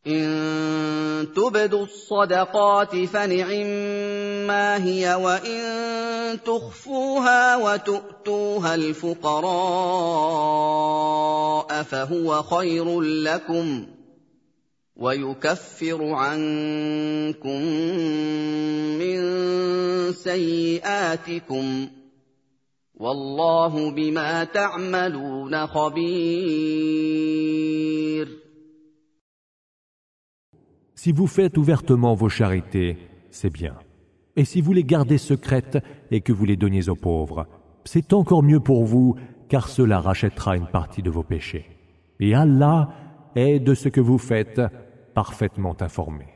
إن تبدوا الصدقات فنعما هي وإن تخفوها وتؤتوها الفقراء فهو خير لكم ويكفر عنكم من سيئاتكم والله بما تعملون خبير. Si vous faites ouvertement vos charités, c'est bien. Et si vous les gardez secrètes et que vous les donniez aux pauvres, c'est encore mieux pour vous, car cela rachètera une partie de vos péchés. Et Allah est de ce que vous faites parfaitement informé.